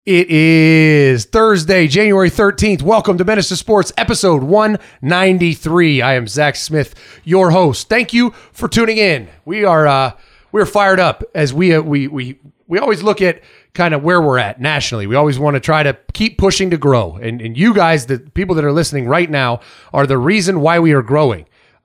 It is Thursday, January 13th. Welcome to Menace to Sports, episode 193. I am Zach Smith, your host. Thank you for tuning in. We're fired up as we always look at kind of where we're at nationally. We always want to try to keep pushing to grow. And you guys, the people that are listening right now, are the reason why we are growing.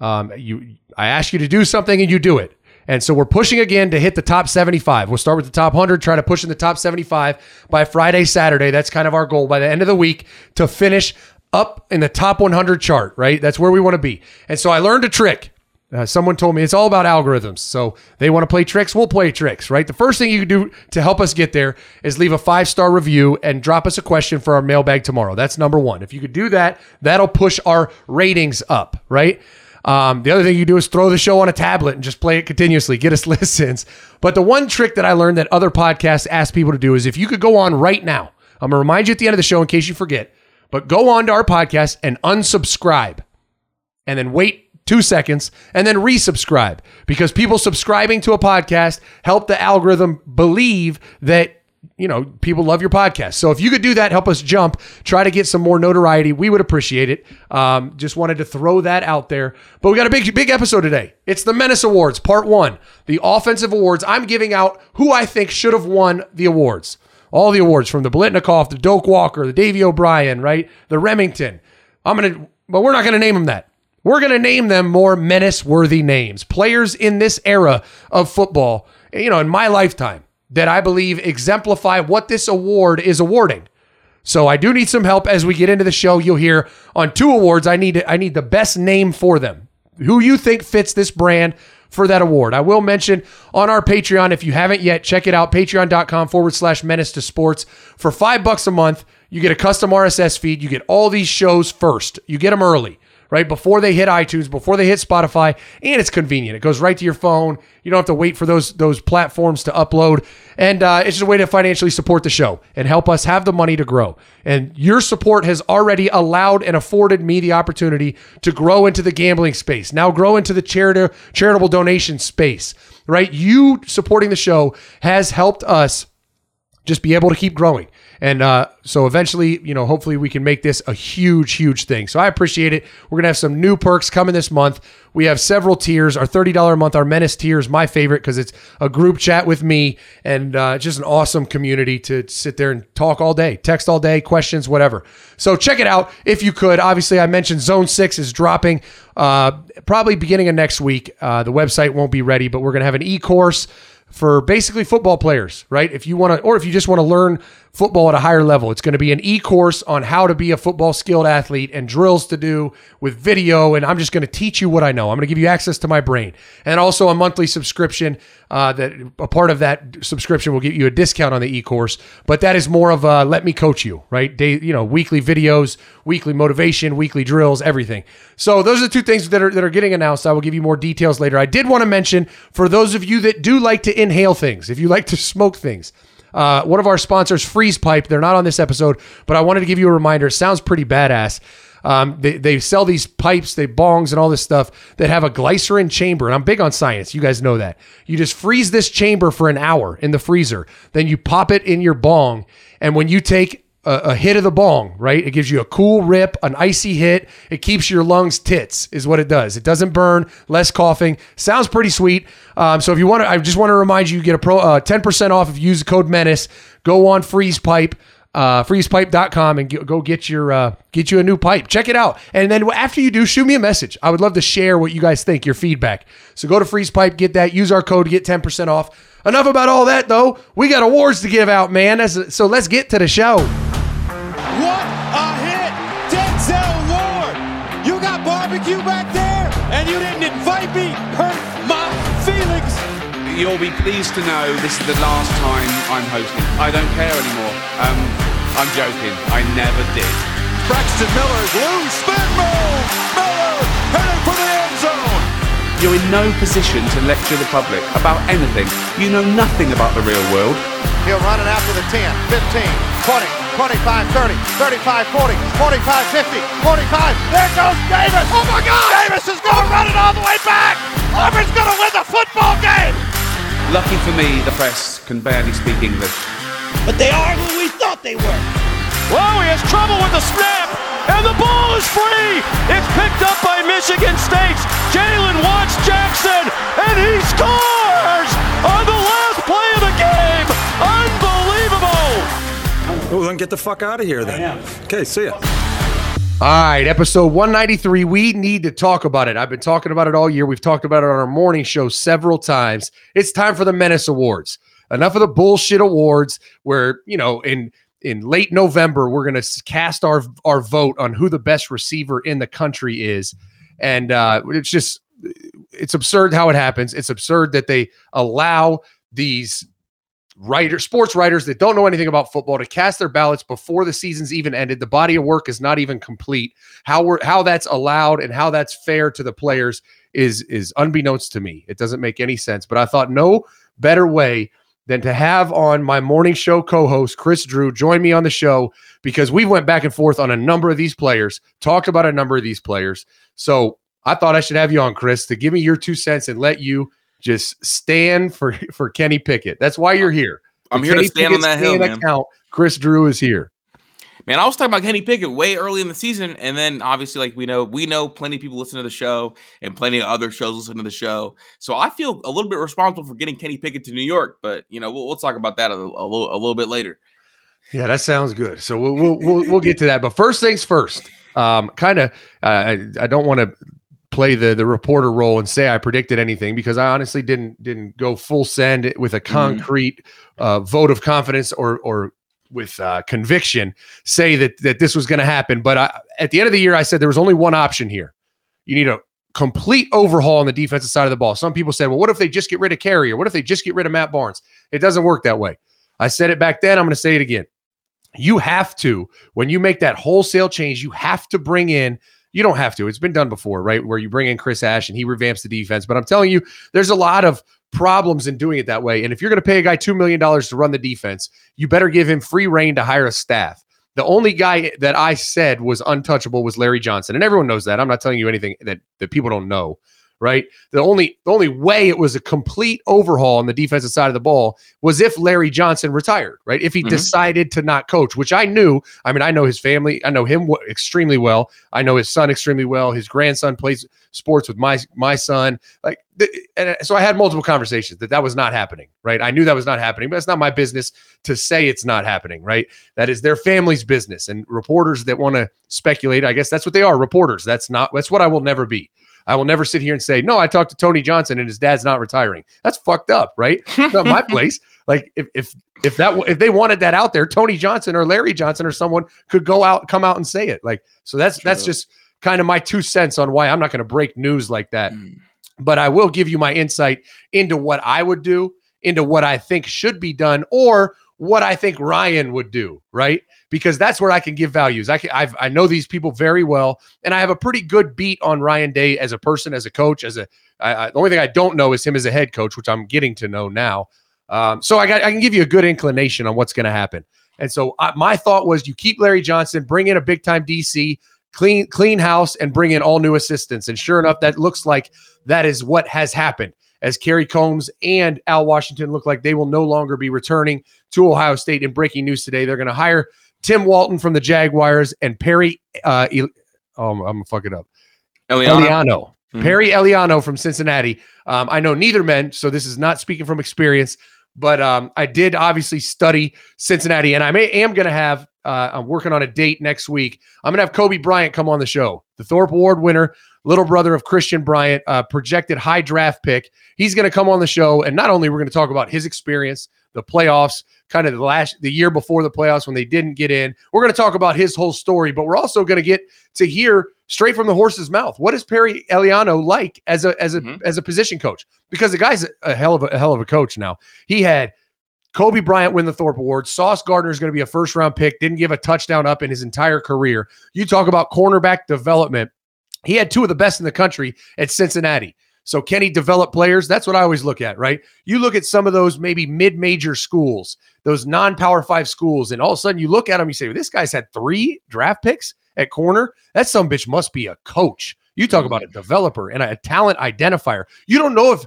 I ask you to do something and you do it. And so we're pushing again to hit the top 75. We'll start with the top 100, try to push in the top 75 by Friday, Saturday. That's kind of our goal by the end of the week to finish up in the top 100 chart, right? That's where we want to be. And so I learned a trick. Someone told me it's all about algorithms. So they want to play tricks, we'll play tricks, right? The first thing you can do to help us get there is leave a 5-star review and drop us a question for our mailbag tomorrow. That's number one. If you could do that, that'll push our ratings up, right? The other thing you do is throw the show on a tablet and just play it continuously, get us listens. But the one trick that I learned that other podcasts ask people to do is if you could go on right now, I'm going to remind you at the end of the show in case you forget, but go on to our podcast and unsubscribe and then wait 2 seconds and then resubscribe, because people subscribing to a podcast help the algorithm believe that people love your podcast. So if you could do that, help us jump, try to get some more notoriety. We would appreciate it. Just wanted to throw that out there. But we got a big episode today. It's the Menace Awards, part 1, the offensive awards. I'm giving out who I think should have won the awards. All the awards from the Biletnikoff, the Doak Walker, the Davey O'Brien, right? The Remington. But we're not going to name them that. We're going to name them more menace-worthy names. Players in this era of football, in my lifetime, that I believe exemplify what this award is awarding. So I do need some help as we get into the show. You'll hear on 2 awards, I need the best name for them. Who you think fits this brand for that award. I will mention on our Patreon, if you haven't yet, check it out, patreon.com/menace to sports. For $5 a month, you get a custom RSS feed. You get all these shows first. You get them early, right? Before they hit iTunes, before they hit Spotify, and it's convenient. It goes right to your phone. You don't have to wait for those platforms to upload. And it's just a way to financially support the show and help us have the money to grow. And your support has already allowed and afforded me the opportunity to grow into the gambling space, now grow into the charitable donation space, right? You supporting the show has helped us just be able to keep growing. And so eventually, hopefully we can make this a huge thing. So I appreciate it. We're going to have some new perks coming this month. We have several tiers. Our $30 a month, our Menace tier is my favorite because it's a group chat with me and just an awesome community to sit there and talk all day, text all day, questions, whatever. So check it out if you could. Obviously, I mentioned Zone 6 is dropping probably beginning of next week. The website won't be ready, but we're going to have an e-course for basically football players, right? If you want to, or if you just want to learn football at a higher level, it's going to be an e-course on how to be a football skilled athlete and drills to do with video. And I'm just going to teach you what I know. I'm going to give you access to my brain, and also a monthly subscription that a part of that subscription will get you a discount on the e-course. But that is more of a let me coach you, right? Weekly videos, weekly motivation, weekly drills, everything. So those are the 2 things that are getting announced. I will give you more details later. I did want to mention, for those of you that do like to inhale things, if you like to smoke things, one of our sponsors, Freeze Pipe, they're not on this episode, but I wanted to give you a reminder. It sounds pretty badass. They sell these pipes, they bongs and all this stuff that have a glycerin chamber. And I'm big on science. You guys know that. You just freeze this chamber for an hour in the freezer. Then you pop it in your bong. And when you take a hit of the bong, right? It gives you a cool rip, an icy hit. It keeps your lungs tits is what it does. It doesn't burn, less coughing. Sounds pretty sweet. So if you want to, I just want to remind you get a 10% off if you use the code MENACE. Go on Freeze Pipe, freezepipe.com and go get you a new pipe. Check it out. And then after you do, shoot me a message. I would love to share what you guys think, your feedback. So go to Freeze Pipe, get that, use our code to get 10% off. Enough about all that though. We got awards to give out, man. So let's get to the show. What a hit! Denzel Ward! You got barbecue back there, and you didn't invite me. Hurt my feelings. You'll be pleased to know this is the last time I'm hosting. I don't care anymore. I'm joking. I never did. Braxton Miller's loose spin move. Miller heading for the end zone. You're in no position to lecture the public about anything. You know nothing about the real world. He'll run it out to the 10, 15, 20, 25, 30, 35, 40, 45, 50, 45. There goes Davis. Oh, my God. Davis is going to run it all the way back. Auburn's going to win the football game. Lucky for me, the press can barely speak English. But they are who we thought they were. Whoa, he has trouble with the snap, and the ball is free. It's picked up by Michigan State's Jalen Watts Jackson, and he scores on the last play of the game. Unbelievable. Well, then get the fuck out of here then. Okay, see ya. All right, episode 193. We need to talk about it. I've been talking about it all year. We've talked about it on our morning show several times. It's time for the Menace Awards. Enough of the bullshit awards where, in late November, we're going to cast our vote on who the best receiver in the country is. And it's absurd how it happens. It's absurd that they allow these sports writers that don't know anything about football to cast their ballots before the season's even ended. The body of work is not even complete. How that's allowed and how that's fair to the players is unbeknownst to me. It doesn't make any sense. But I thought no better way than to have on my morning show co-host, Chris Drew, join me on the show because we went back and forth on a number of these players, talked about a number of these players. So I thought I should have you on, Chris, to give me your 2 cents and let you just stand for Kenny Pickett. That's why you're here. I'm here to stand on that hill, man. Account, Chris Drew is here. Man, I was talking about Kenny Pickett way early in the season, and then obviously, like we know plenty of people listen to the show, and plenty of other shows listen to the show. So I feel a little bit responsible for getting Kenny Pickett to New York, but we'll talk about that a little bit later. Yeah, that sounds good. So we'll get to that. But first things first. I don't want to play the reporter role and say I predicted anything because I honestly didn't go full send with a concrete vote of confidence or with conviction say that this was going to happen. But at the end of the year, I said there was only one option here. You need a complete overhaul on the defensive side of the ball. Some people said, well, what if they just get rid of Carey? Or what if they just get rid of Matt Barnes? It doesn't work that way. I said it back then. I'm going to say it again. You have to, when you make that wholesale change, you have to bring in. You don't have to. It's been done before, right? Where you bring in Chris Ash and he revamps the defense. But I'm telling you, there's a lot of problems in doing it that way. And if you're going to pay a guy $2 million to run the defense, you better give him free reign to hire a staff. The only guy that I said was untouchable was Larry Johnson. And everyone knows that. I'm not telling you anything that people don't know, right? The only way it was a complete overhaul on the defensive side of the ball was if Larry Johnson retired, right? If he decided to not coach, which I knew. I mean, I know his family. I know him extremely well. I know his son extremely well. His grandson plays sports with my son. And so I had multiple conversations that was not happening, right? I knew that was not happening, but it's not my business to say it's not happening, right? That is their family's business. And reporters that want to speculate, I guess that's what they are, reporters. That's what I will never be. I will never sit here and say, no, I talked to Tony Johnson and his dad's not retiring. That's fucked up, right? It's not my place. Like if they wanted that out there, Tony Johnson or Larry Johnson or someone could come out and say it. Like, so that's just kind of my 2 cents on why I'm not going to break news like that. But I will give you my insight into what I would do, into what I think should be done, or what I think Ryan would do, right? Because that's where I can give values. I know these people very well, and I have a pretty good beat on Ryan Day as a person, as a coach, the only thing I don't know is him as a head coach, which I'm getting to know now. So I can give you a good inclination on what's going to happen. And so my thought was you keep Larry Johnson, bring in a big-time DC, clean house, and bring in all new assistants. And sure enough, that looks like that is what has happened. As Kerry Combs and Al Washington look like they will no longer be returning to Ohio State. In breaking news today, they're going to hire Tim Walton from the Jaguars and Perry I'm going to fuck it up. Eliano. Perry Eliano from Cincinnati. I know neither men, so this is not speaking from experience, but I did obviously study Cincinnati, and I am going to have I'm working on a date next week. I'm going to have Kobe Bryant come on the show, the Thorpe Award winner, little brother of Christian Bryant, projected high draft pick. He's going to come on the show, and not only we're going to talk about his experience, the playoffs, kind of the year before the playoffs when they didn't get in. We're going to talk about his whole story, but we're also going to get to hear straight from the horse's mouth. What is Perry Eliano like as a position coach? Because the guy's a hell of a coach now. He had Kobe Bryant win the Thorpe Award. Sauce Gardner is going to be a first-round pick. Didn't give a touchdown up in his entire career. You talk about cornerback development. He had two of the best in the country at Cincinnati. So can he develop players? That's what I always look at, right? You look at some of those maybe mid-major schools, those non-Power 5 schools, and all of a sudden you look at them, you say, well, this guy's had 3 draft picks at corner. That sumbitch must be a coach. You talk about a developer and a talent identifier. You don't know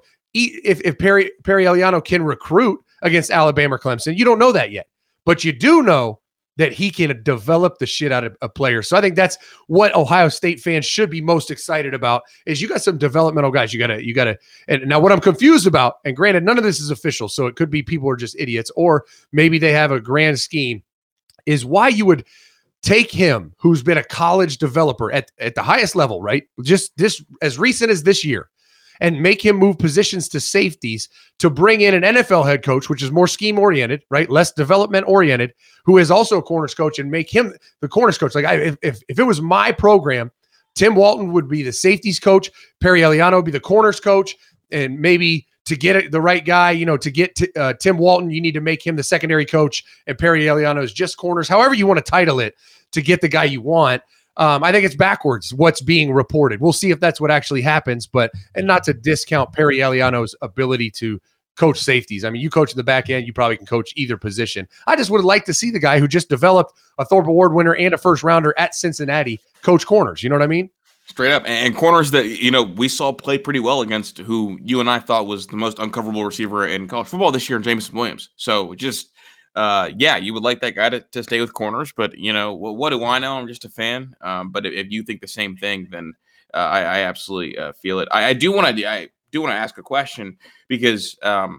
if Perry Eliano can recruit against Alabama or Clemson. You don't know that yet. But you do know that he can develop the shit out of a player. So I think that's what Ohio State fans should be most excited about is you got some developmental guys. You gotta, and now what I'm confused about, and granted, none of this is official, so it could be people are just idiots, or maybe they have a grand scheme, is why you would take him, who's been a college developer at the highest level, right? Just this as recent as this year, and make him move positions to safeties to bring in an NFL head coach, which is more scheme-oriented, right? Less development-oriented, who is also a corners coach, and make him the corners coach. Like, if it was my program, Tim Walton would be the safeties coach, Perry Eliano would be the corners coach, and maybe to get the right guy, to get Tim Walton, you need to make him the secondary coach, and Perry Eliano is just corners, however you want to title it, to get the guy you want. I think it's backwards what's being reported. We'll see if that's what actually happens, and not to discount Perry Eliano's ability to coach safeties. I mean, you coach in the back end, you probably can coach either position. I just would like to see the guy who just developed a Thorpe Award winner and a first rounder at Cincinnati coach corners. You know what I mean? Straight up. And corners that, we saw play pretty well against who you and I thought was the most uncoverable receiver in college football this year in Jameson Williams. So just, you would like that guy to stay with corners, but what do I know? I'm just a fan. But if you think the same thing, then I absolutely feel it. I do want to ask a question because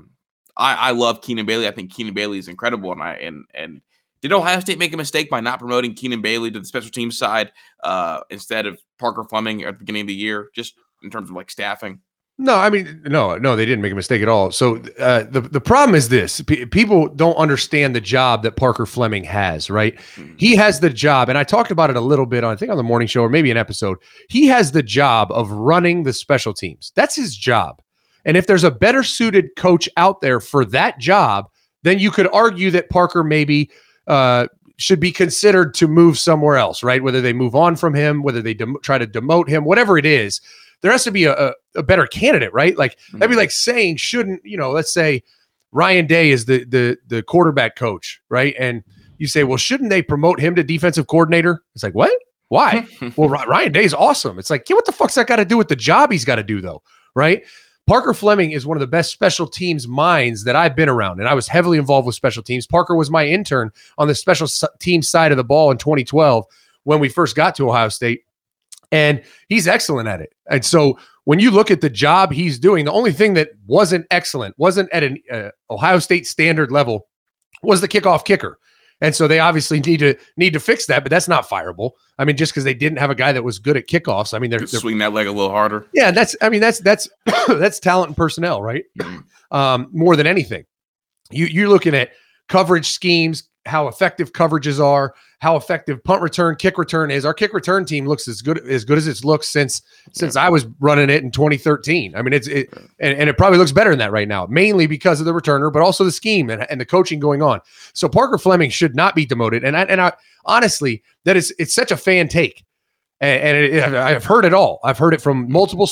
I love Keenan Bailey. I think Keenan Bailey is incredible, and did Ohio State make a mistake by not promoting Keenan Bailey to the special teams side instead of Parker Fleming at the beginning of the year, just in terms of like staffing? No, I mean, no, they didn't make a mistake at all. So the problem is this: people don't understand the job that Parker Fleming has, right? Mm-hmm. He has the job, and I talked about it a little bit on, I think, on the morning show or maybe an episode. He has the job of running the special teams. That's his job. And if there's a better suited coach out there for that job, then you could argue that Parker maybe should be considered to move somewhere else, right? Whether they move on from him, whether they try to demote him, whatever it is. There has to be a better candidate, right? Like that'd be like saying, shouldn't, let's say Ryan Day is the quarterback coach, right? And you say, well, shouldn't they promote him to defensive coordinator? It's like, what? Why? Well, Ryan Day's awesome. It's like, yeah, what the fuck's that got to do with the job he's got to do though, right? Parker Fleming is one of the best special teams minds that I've been around, and I was heavily involved with special teams. Parker was my intern on the special team side of the ball in 2012 when we first got to Ohio State. And he's excellent at it. And so when you look at the job he's doing, the only thing that wasn't excellent, wasn't at an Ohio State standard level, was the kickoff kicker. And so they obviously need to fix that, but that's not fireable. I mean, just because they didn't have a guy that was good at kickoffs. I mean, they're swing that leg a little harder. Yeah, that's that's talent and personnel, right? More than anything. You're looking at coverage schemes, how effective coverages are, how effective punt return, kick return is. Our kick return team looks as good as it's looked since I was running it in 2013. I mean, and it probably looks better than that right now, mainly because of the returner, but also the scheme and the coaching going on. So Parker Fleming should not be demoted. And I honestly, it's such a fan take. And I've heard it all. I've heard it from multiple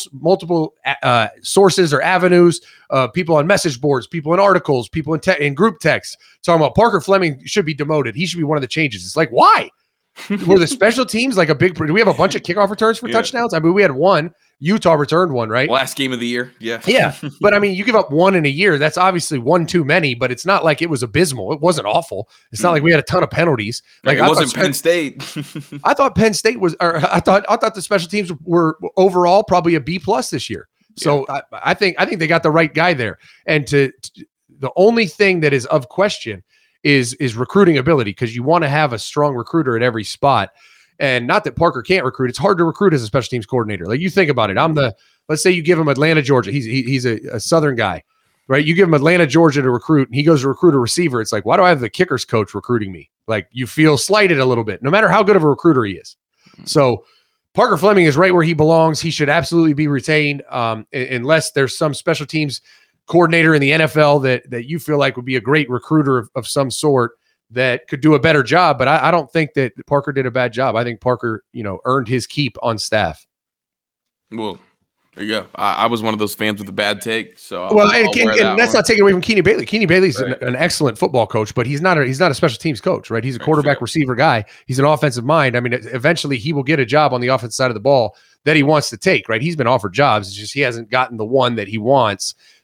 sources or avenues, people on message boards, people in articles, people in group texts talking about Parker Fleming should be demoted. He should be one of the changes. It's like, why? Were the special teams like do we have a bunch of kickoff returns for touchdowns? I mean, we had one. Utah returned one, right? Last game of the year. Yeah. Yeah. But I mean, you give up one in a year. That's obviously one too many, but it's not like it was abysmal. It wasn't awful. It's not like we had a ton of penalties. Like it wasn't Penn State. I thought Penn State was, or I thought the special teams were overall probably a B+ this year. So yeah. I think they got the right guy there. And the only thing that is of question is recruiting ability, because you want to have a strong recruiter at every spot. And not that Parker can't recruit. It's hard to recruit as a special teams coordinator. Like, you think about it. Let's say you give him Atlanta, Georgia. He's a Southern guy, right? You give him Atlanta, Georgia to recruit, and he goes to recruit a receiver. It's like, why do I have the kickers coach recruiting me? Like, you feel slighted a little bit, no matter how good of a recruiter he is. So Parker Fleming is right where he belongs. He should absolutely be retained, unless there's some special teams coordinator in the NFL that you feel like would be a great recruiter of some sort that could do a better job. But I don't think that Parker did a bad job. I think Parker, earned his keep on staff. Well, there you go. I was one of those fans with a bad take. So and that's not taken away from Keenan Bailey. Keenan Bailey's an excellent football coach, but he's not a special teams coach, right? He's a quarterback receiver guy. He's an offensive mind. I mean, eventually he will get a job on the offensive side of the ball that he wants to take, right? He's been offered jobs. It's just he hasn't gotten the one that he wants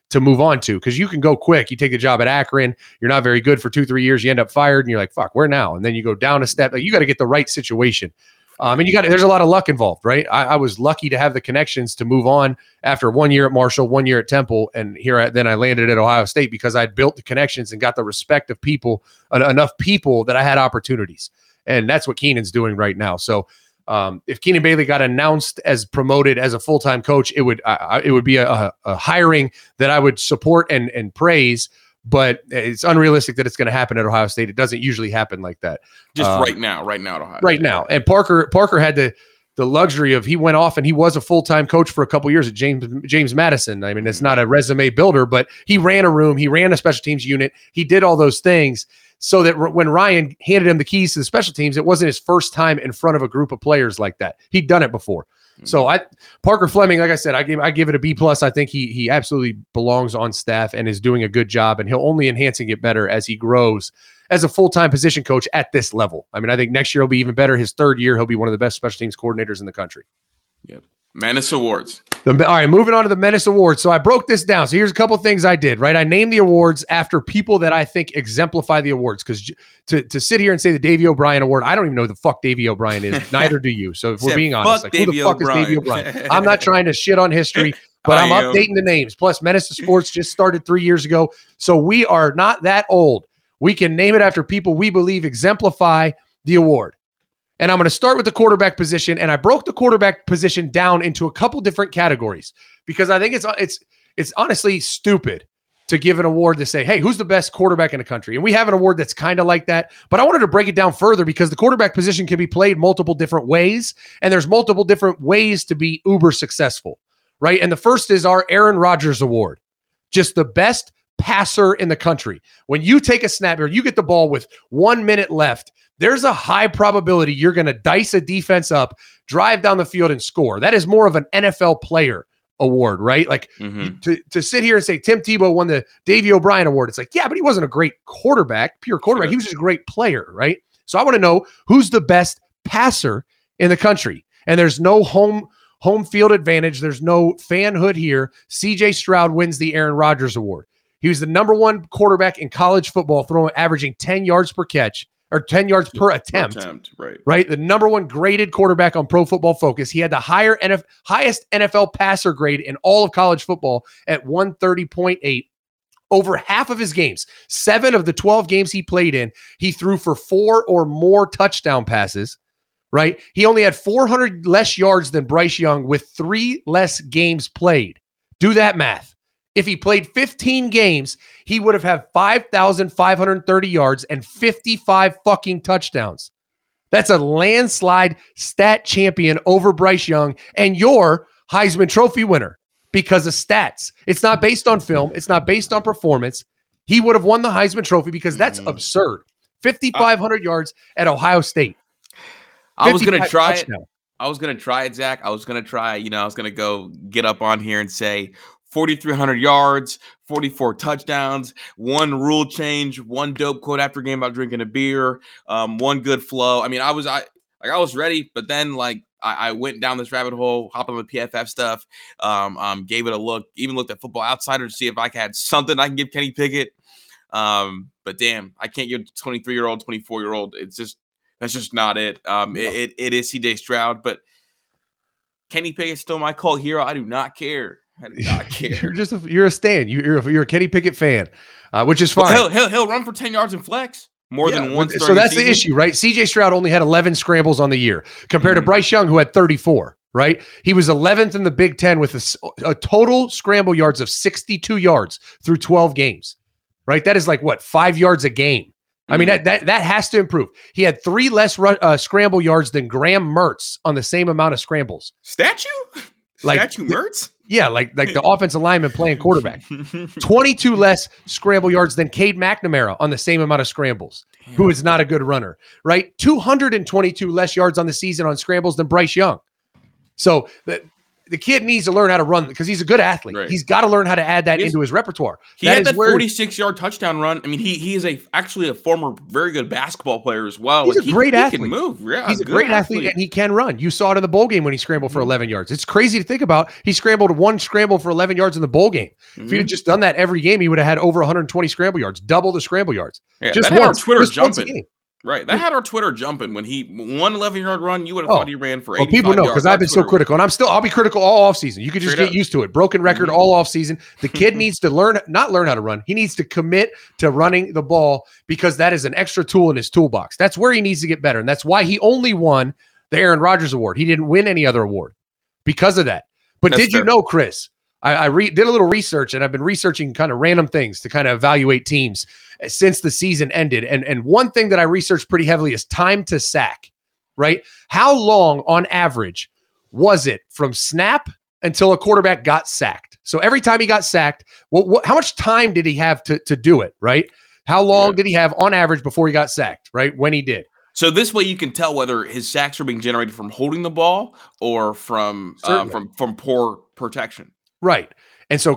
to move on to, because you can go quick. You take a job at Akron, you're not very good for 2-3 years, you end up fired, and you're like, fuck, where now? And then you go down a step. Like, you got to get the right situation. And there's a lot of luck involved, right? I was lucky to have the connections to move on after 1 year at Marshall, 1 year at Temple, and then I landed at Ohio State because I'd built the connections and got the respect of people, enough people that I had opportunities. And that's what Keenan's doing right now. So if Keenan Bailey got announced as promoted as a full-time coach, it would be a hiring that I would support and praise. But it's unrealistic that it's going to happen at Ohio State. It doesn't usually happen like that. Just right now at Ohio State. Right now. And Parker had the luxury of, he went off and he was a full-time coach for a couple years at James Madison. I mean, it's not a resume builder, but he ran a room, he ran a special teams unit, he did all those things so that when Ryan handed him the keys to the special teams, it wasn't his first time in front of a group of players like that. He'd done it before. So Parker Fleming, like I said, I give it a B+. I think he absolutely belongs on staff and is doing a good job, and he'll only enhance and get better as he grows as a full-time position coach at this level. I mean, I think next year he'll be even better. His third year, he'll be one of the best special teams coordinators in the country. Yep. Menace Awards. All right, moving on to the Menace Awards. So I broke this down. So here's a couple of things I did, right? I named the awards after people that I think exemplify the awards, because to sit here and say the Davey O'Brien Award, I don't even know who the fuck Davey O'Brien is. Neither do you. So if we're being honest, like, who the fuck is Davey O'Brien? I'm not trying to shit on history, but I'm updating the names. Plus, Menace to Sports just started 3 years ago. So we are not that old. We can name it after people we believe exemplify the award. And I'm going to start with the quarterback position. And I broke the quarterback position down into a couple different categories because I think it's honestly stupid to give an award to say, hey, who's the best quarterback in the country? And we have an award that's kind of like that. But I wanted to break it down further because the quarterback position can be played multiple different ways. And there's multiple different ways to be uber successful, right? And the first is our Aaron Rodgers Award. Just the best passer in the country. When you take a snap or you get the ball with 1 minute left, there's a high probability you're going to dice a defense up, drive down the field, and score. That is more of an NFL player award, right? Like to sit here and say Tim Tebow won the Davey O'Brien Award. It's like, yeah, but he wasn't a great pure quarterback. He was just a great player, right? So I want to know who's the best passer in the country. And there's no home field advantage. There's no fanhood here. CJ Stroud wins the Aaron Rodgers Award. He was the number one quarterback in college football, averaging 10 yards per catch. Or 10 yards per attempt, right? The number one graded quarterback on Pro Football Focus. He had the highest NFL passer grade in all of college football at 130.8. Over half of his games, 7 of the 12 games he played in, he threw for 4 or more touchdown passes, right? He only had 400 less yards than Bryce Young with 3 less games played. Do that math. If he played 15 games, he would have had 5,530 yards and 55 fucking touchdowns. That's a landslide stat champion over Bryce Young and your Heisman Trophy winner because of stats. It's not based on film. It's not based on performance. He would have won the Heisman Trophy because that's absurd. 5,500 yards at Ohio State. I was going to try it. I was going to try it, Zach. I was going to try, I was going to go get up on here and say 4,300 yards, 44 touchdowns, 1 rule change, 1 dope quote after game about drinking a beer, 1 good flow. I mean, I was ready, but then I went down this rabbit hole, hopped on the PFF stuff, gave it a look, even looked at Football Outsider to see if I had something I can give Kenny Pickett. But damn, I can't give 23-year-old, 24-year-old. That's just not it. It is CJ Stroud, but Kenny Pickett's still my cult hero. I do not care. I do not care. You're a stan. You're a Kenny Pickett fan, which is fine. Well, he'll run for 10 yards in flex more than once. So that's the issue, right? CJ Stroud only had 11 scrambles on the year compared to Bryce Young, who had 34. Right? He was 11th in the Big Ten with a total scramble yards of 62 yards through 12 games. Right? That is 5 yards a game. I mean, that has to improve. He had 3 less scramble yards than Graham Mertz on the same amount of scrambles. Statue Mertz? Yeah, like the offensive lineman playing quarterback. 22 less scramble yards than Cade McNamara on the same amount of scrambles, who is not a good runner, right? 222 less yards on the season on scrambles than Bryce Young. So the kid needs to learn how to run because he's a good athlete. Right. He's got to learn how to add that into his repertoire. He had that 46-yard touchdown run. I mean, he is actually a former very good basketball player as well. He's a great athlete. He can move. Yeah, he's a great athlete, and he can run. You saw it in the bowl game when he scrambled for 11 yards. It's crazy to think about. He scrambled one scramble for 11 yards in the bowl game. If he had just done that every game, he would have had over 120 scramble yards, double the scramble yards. Yeah, just that once. Had our Twitter just once jumping. Right. That had our Twitter jumping when he won 11-yard run. You would have thought he ran for 85 people know because yards. I've been so critical, and I'll be critical all offseason. You could just get used to it. Broken record all offseason. The kid needs to not learn how to run. He needs to commit to running the ball because that is an extra tool in his toolbox. That's where he needs to get better, and that's why he only won the Aaron Rodgers Award. He didn't win any other award because of that. But That's did you fair. know, Chris? I did a little research, and I've been researching kind of random things to kind of evaluate teams since the season ended. And one thing that I researched pretty heavily is time to sack, right? How long on average was it from snap until a quarterback got sacked? So every time he got sacked, how much time did he have to do it, right? How long did he have on average before he got sacked, right? When he did. So this way you can tell whether his sacks are being generated from holding the ball or from poor protection. Right. And so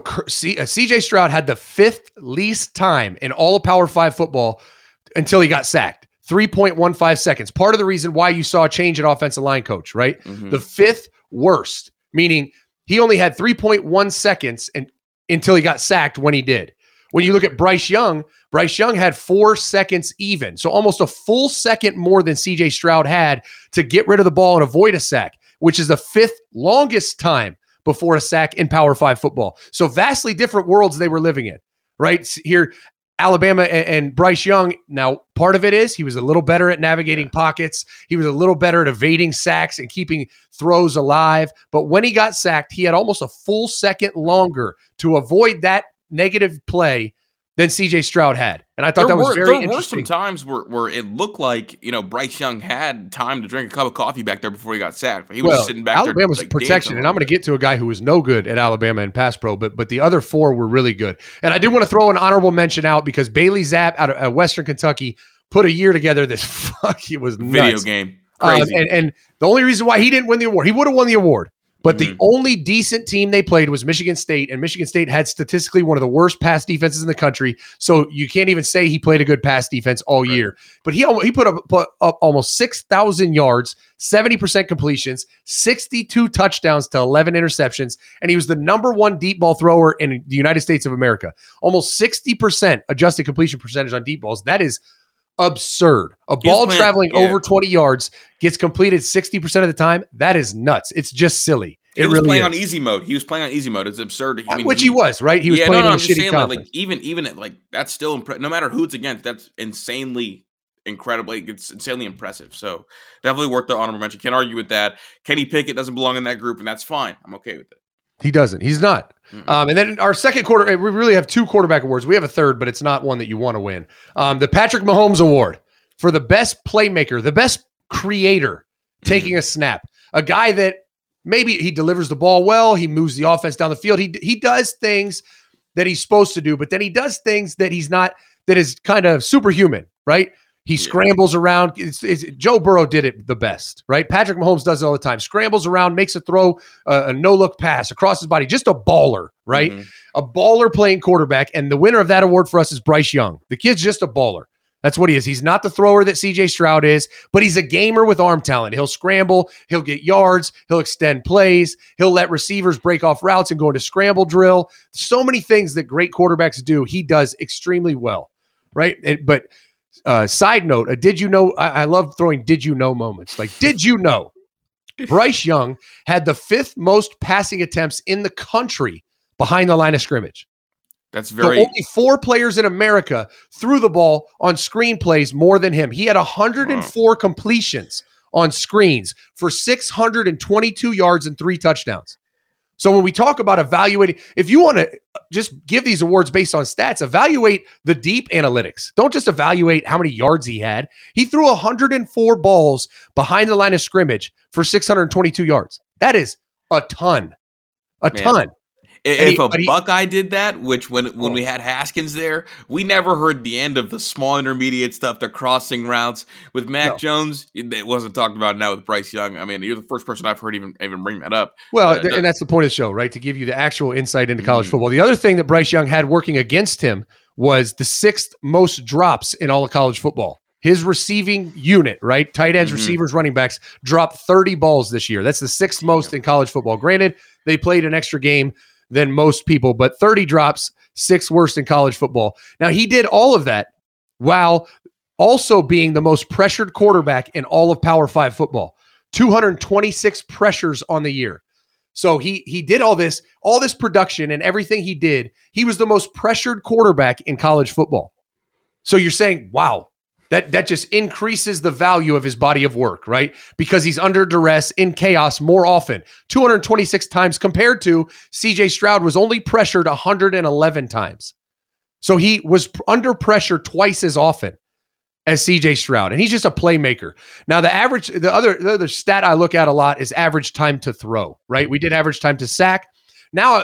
CJ Stroud had the 5th least time in all of Power 5 football until he got sacked. 3.15 seconds. Part of the reason why you saw a change at offensive line coach, right? The 5th worst, meaning he only had 3.1 seconds until he got sacked when he did. When you look at Bryce Young had 4 seconds even. So almost a full second more than CJ Stroud had to get rid of the ball and avoid a sack, which is the 5th longest time before a sack in Power 5 football. So vastly different worlds they were living in, right? Here, Alabama and Bryce Young, now part of it is he was a little better at navigating pockets. He was a little better at evading sacks and keeping throws alive. But when he got sacked, he had almost a full second longer to avoid that negative play than CJ Stroud had. And I thought that was very interesting. There were some times where it looked like, Bryce Young had time to drink a cup of coffee back there before he got sacked. He was just sitting back Alabama's there. Alabama's protection, and I'm going to get to a guy who was no good at Alabama in pass pro, but the other 4 were really good. And I did want to throw an honorable mention out because Bailey Zapp out of Western Kentucky put a year together. It was nuts. Video game. Crazy. And the only reason why he didn't win the award, he would have won the award. But the only decent team they played was Michigan State, and Michigan State had statistically one of the worst pass defenses in the country. So you can't even say he played a good pass defense all year. But he put up almost 6,000 yards, 70% completions, 62 touchdowns to 11 interceptions, and he was the number 1 deep ball thrower in the United States of America. Almost 60% adjusted completion percentage on deep balls. That is absurd. A ball traveling over 20 yards gets completed 60% of the time. That is nuts. It's just silly. He was playing on easy mode. He was playing on easy mode. It's absurd. I mean, which he was, right? He was playing in a shitty conference. Even at that's still no matter who it's against, that's insanely incredibly. It's insanely impressive. So definitely worth the honorable mention. Can't argue with that. Kenny Pickett doesn't belong in that group, and that's fine. I'm okay with it. He doesn't. He's not. And then our second quarter, we really have 2 quarterback awards. We have a third, but it's not one that you want to win. The Patrick Mahomes Award for the best playmaker, the best creator taking a snap. A guy that maybe he delivers the ball well. He moves the offense down the field. He does things that he's supposed to do, but then he does things that he's not, that is kind of superhuman, right? He scrambles around. Joe Burrow did it the best, right? Patrick Mahomes does it all the time. Scrambles around, makes a throw, a no-look pass across his body. Just a baller, right? A baller playing quarterback. And the winner of that award for us is Bryce Young. The kid's just a baller. That's what he is. He's not the thrower that CJ Stroud is, but he's a gamer with arm talent. He'll scramble. He'll get yards. He'll extend plays. He'll let receivers break off routes and go into scramble drill. So many things that great quarterbacks do, he does extremely well, right? But side note, did you know? I love throwing did you know moments. Like, did you know Bryce Young had the 5th most passing attempts in the country behind the line of scrimmage? That's very. So only 4 players in America threw the ball on screen plays more than him. He had 104 completions on screens for 622 yards and 3 touchdowns. So when we talk about evaluating, if you want to just give these awards based on stats, evaluate the deep analytics. Don't just evaluate how many yards he had. He threw 104 balls behind the line of scrimmage for 622 yards. That is a ton. A ton. If a Buckeye did that, which when we had Haskins there, we never heard the end of the small intermediate stuff, the crossing routes with Mac Jones. It wasn't talked about now with Bryce Young. I mean, you're the first person I've heard even bring that up. Well, and that's the point of the show, right? To give you the actual insight into college football. The other thing that Bryce Young had working against him was the 6th most drops in all of college football. His receiving unit, right? Tight ends, receivers, running backs dropped 30 balls this year. That's the 6th most in college football. Granted, they played an extra game than most people, but 30 drops, 6th worst in college football. Now, he did all of that while also being the most pressured quarterback in all of Power 5 football. 226 pressures on the year. So he did all this production and everything he did. He was the most pressured quarterback in college football. So you're saying, wow, that just increases the value of his body of work, right? Because he's under duress, in chaos more often. 226 times compared to CJ Stroud was only pressured 111 times. So he was under pressure twice as often as CJ Stroud, and he's just a playmaker. Now, the other stat I look at a lot is average time to throw, right? We did average time to sack. Now,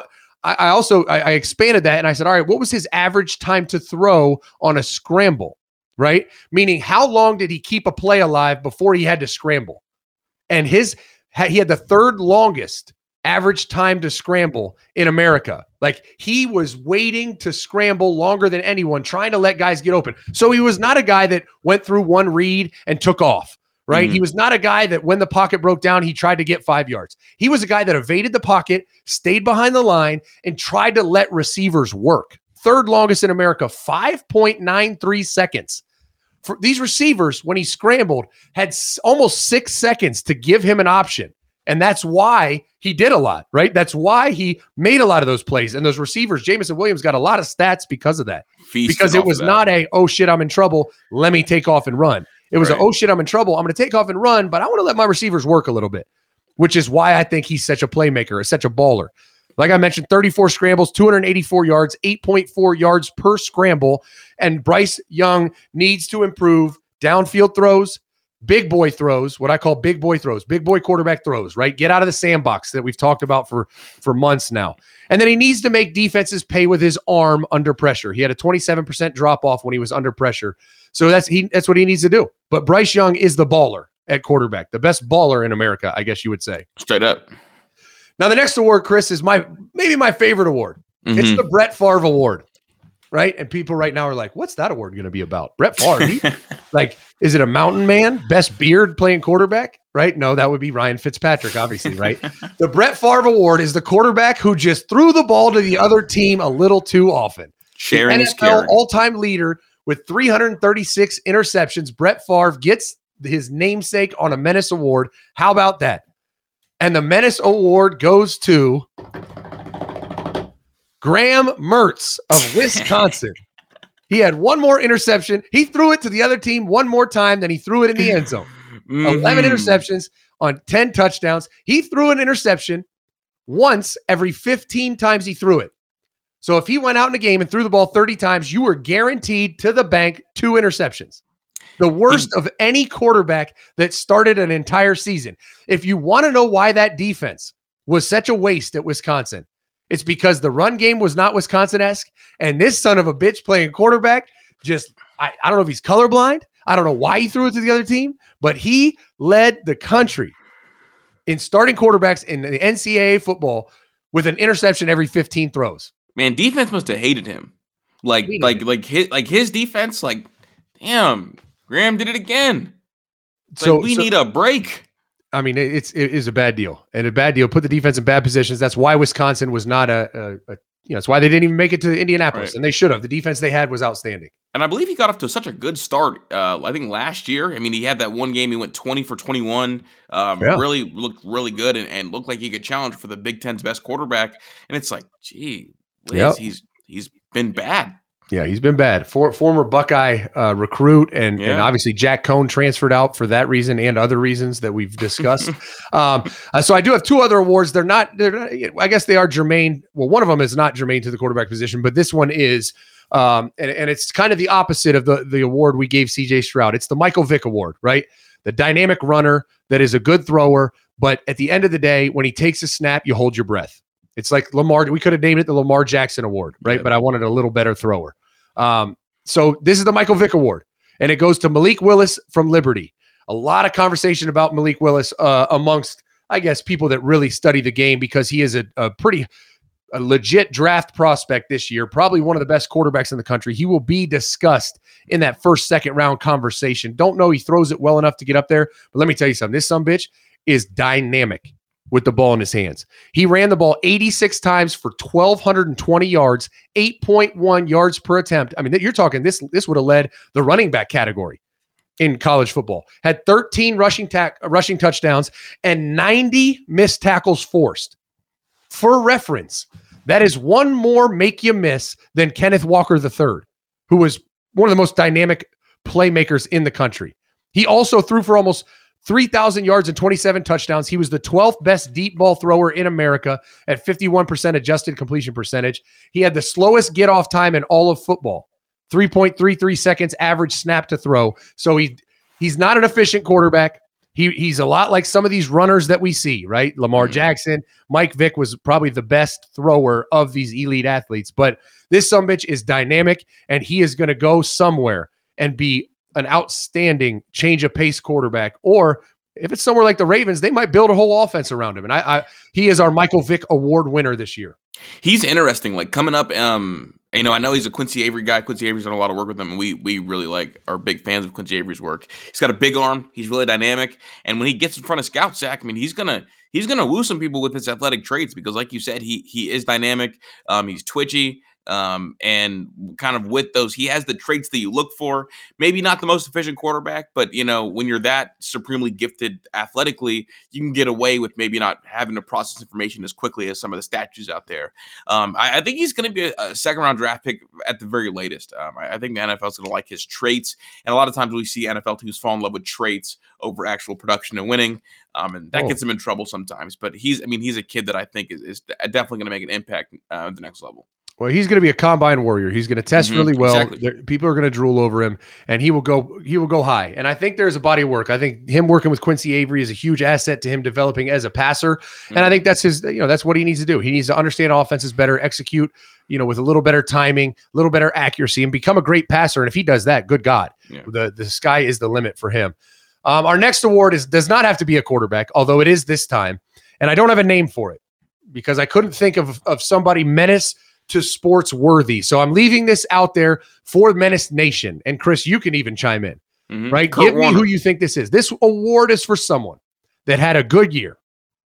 I expanded that, and I said, all right, what was his average time to throw on a scramble, right? Meaning, how long did he keep a play alive before he had to scramble? And he had the 3rd longest average time to scramble in America. Like, he was waiting to scramble longer than anyone, trying to let guys get open. So he was not a guy that went through one read and took off, right? He was not a guy that when the pocket broke down, he tried to get 5 yards. He was a guy that evaded the pocket, stayed behind the line, and tried to let receivers work. 3rd longest in America, 5.93 seconds. For these receivers, when he scrambled, had almost 6 seconds to give him an option. And that's why he did a lot, right? That's why he made a lot of those plays. And those receivers, Jameson Williams got a lot of stats because of that. Because it was not oh shit, I'm in trouble, let me take off and run. It was oh shit, I'm in trouble, I'm going to take off and run, but I want to let my receivers work a little bit, which is why I think he's such a playmaker, such a baller. Like I mentioned, 34 scrambles, 284 yards, 8.4 yards per scramble. And Bryce Young needs to improve downfield throws, big boy throws, what I call big boy throws, big boy quarterback throws, right? Get out of the sandbox that we've talked about for months now. And then he needs to make defenses pay with his arm under pressure. He had a 27% drop off when he was under pressure. So that's what he needs to do. But Bryce Young is the baller at quarterback, the best baller in America, I guess you would say. Straight up. Now, the next award, Chris, is maybe my favorite award. It's the Brett Favre Award, right? And people right now are like, what's that award going to be about? Brett Favre? Like, is it a mountain man? Best beard playing quarterback? Right? No, that would be Ryan Fitzpatrick, obviously, right? The Brett Favre Award is the quarterback who just threw the ball to the other team a little too often. Sharing the is caring. All-time leader with 336 interceptions. Brett Favre gets his namesake on a Menace Award. How about that? And the Menace Award goes to Graham Mertz of Wisconsin. He had one more interception. He threw it to the other team one more time than he threw it in the end zone. 11 interceptions on 10 touchdowns. He threw an interception once every 15 times he threw it. So if he went out in a game and threw the ball 30 times, you were guaranteed to the bank 2 interceptions. The worst of any quarterback that started an entire season. If you want to know why that defense was such a waste at Wisconsin, it's because the run game was not Wisconsin-esque, and this son of a bitch playing quarterback just, I don't know if he's colorblind. I don't know why he threw it to the other team, but he led the country in starting quarterbacks in the NCAA football with an interception every 15 throws. Man, defense must have hated him. Like his defense, like, damn, Graham did it again. So we need a break. I mean, it is a bad deal, and a bad deal put the defense in bad positions. That's why Wisconsin was not that's why they didn't even make it to Indianapolis, right. And they should have. The defense they had was outstanding. And I believe he got off to such a good start. I think last year. I mean, he had that one game. He went 20 for 21. Really looked really good and looked like he could challenge for the Big Ten's best quarterback. And it's like, gee, Liz, he's been bad. Yeah, he's been bad. Former Buckeye recruit, and obviously Jack Cohn transferred out for that reason and other reasons that we've discussed. So I do have 2 other awards. They're not. I guess they are germane. Well, one of them is not germane to the quarterback position, but this one is, and it's kind of the opposite of the award we gave CJ Stroud. It's the Michael Vick Award, right? The dynamic runner that is a good thrower, but at the end of the day, when he takes a snap, you hold your breath. It's like Lamar. We could have named it the Lamar Jackson Award, right? Yeah. But I wanted a little better thrower. So this is the Michael Vick Award, and it goes to Malik Willis from Liberty. A lot of conversation about Malik Willis amongst, I guess, people that really study the game, because he is a legit draft prospect this year, probably one of the best quarterbacks in the country. He will be discussed in that first, second round conversation. Don't know he throws it well enough to get up there, but let me tell you something. This sumbitch is dynamic with the ball in his hands. He ran the ball 86 times for 1,220 yards, 8.1 yards per attempt. I mean, you're talking this would have led the running back category in college football. Had 13 rushing touchdowns and 90 missed tackles forced. For reference, that is one more make you miss than Kenneth Walker III, who was one of the most dynamic playmakers in the country. He also threw for almost 3,000 yards and 27 touchdowns. He was the 12th best deep ball thrower in America at 51% adjusted completion percentage. He had the slowest get off time in all of football, 3.33 seconds average snap to throw. So he's not an efficient quarterback. He's a lot like some of these runners that we see, right? Lamar Jackson, Mike Vick was probably the best thrower of these elite athletes, but this sumbitch is dynamic, and he is going to go somewhere and be an outstanding change of pace quarterback. Or if it's somewhere like the Ravens, they might build a whole offense around him. And he is our Michael Vick Award winner this year. He's interesting. Like coming up, I know he's a Quincy Avery guy. Quincy Avery's done a lot of work with him, and we really are big fans of Quincy Avery's work. He's got a big arm. He's really dynamic, and when he gets in front of scouts, Zach, I mean, he's gonna woo some people with his athletic traits, because, like you said, he is dynamic. He's twitchy. And kind of with those, he has the traits that you look for. Maybe not the most efficient quarterback, but when you're that supremely gifted athletically, you can get away with maybe not having to process information as quickly as some of the statues out there. I think he's going to be a second-round draft pick at the very latest. I think the NFL is going to like his traits, and a lot of times we see NFL teams fall in love with traits over actual production and winning, and that gets him in trouble sometimes. But he's a kid that I think is definitely going to make an impact at the next level. Well, he's going to be a combine warrior. He's going to test really well. Exactly. People are going to drool over him, and he will go high. And I think there's a body of work. I think him working with Quincy Avery is a huge asset to him developing as a passer. And I think that's that's what he needs to do. He needs to understand offenses better, execute, with a little better timing, a little better accuracy, and become a great passer. And if he does that, good God, the sky is the limit for him. Our next award does not have to be a quarterback, although it is this time. And I don't have a name for it because I couldn't think of somebody menace to sports worthy. So I'm leaving this out there for Menace Nation. And Chris, you can even chime in, right? Give me who you think this is. This award is for someone that had a good year,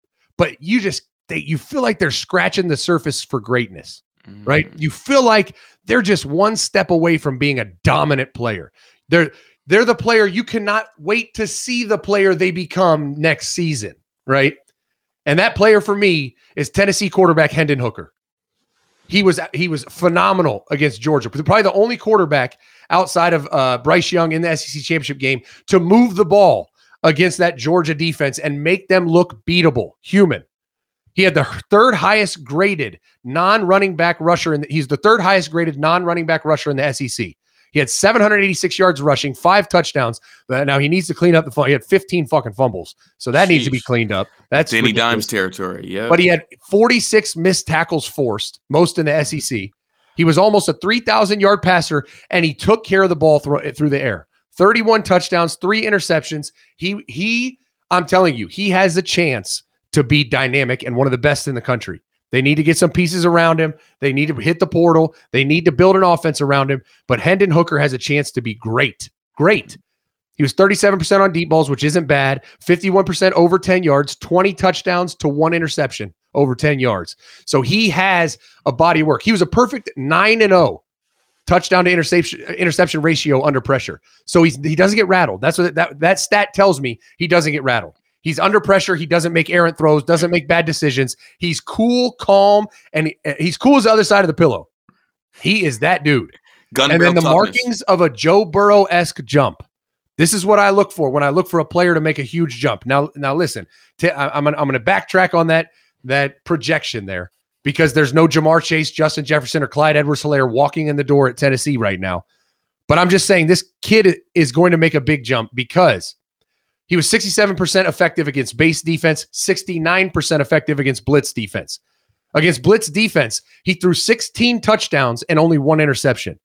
but you feel like they're scratching the surface for greatness, right? You feel like they're just one step away from being a dominant player. They're the player you cannot wait to see the player they become next season, right? And that player for me is Tennessee quarterback Hendon Hooker. He was phenomenal against Georgia. Probably the only quarterback outside of Bryce Young in the SEC championship game to move the ball against that Georgia defense and make them look beatable, human. He had the third highest graded non-running back rusher. He's the third highest graded non-running back rusher in the SEC. He had 786 yards rushing, 5 touchdowns. Now he needs to clean up the fumble. He had 15 fucking fumbles. So that needs to be cleaned up. That's Danny Dimes territory. Yeah. But he had 46 missed tackles forced, most in the SEC. He was almost a 3,000-yard passer, and he took care of the ball through the air. 31 touchdowns, 3 interceptions. I'm telling you, he has a chance to be dynamic and one of the best in the country. They need to get some pieces around him. They need to hit the portal. They need to build an offense around him. But Hendon Hooker has a chance to be great. Great. He was 37% on deep balls, which isn't bad. 51% over 10 yards, 20 touchdowns to 1 interception over 10 yards. So he has a body of work. He was a perfect 9-0 touchdown to interception ratio under pressure. So he doesn't get rattled. That's what that stat tells me. He doesn't get rattled. He's under pressure. He doesn't make errant throws, doesn't make bad decisions. He's cool, calm, and he's cool as the other side of the pillow. He is that dude. And then the markings of a Joe Burrow-esque jump. This is what I look for when I look for a player to make a huge jump. Now listen, I'm going to backtrack on that projection there because there's no Jamar Chase, Justin Jefferson, or Clyde Edwards-Helaire walking in the door at Tennessee right now. But I'm just saying this kid is going to make a big jump because he was 67% effective against base defense, 69% effective against blitz defense. Against blitz defense, he threw 16 touchdowns and only 1 interception.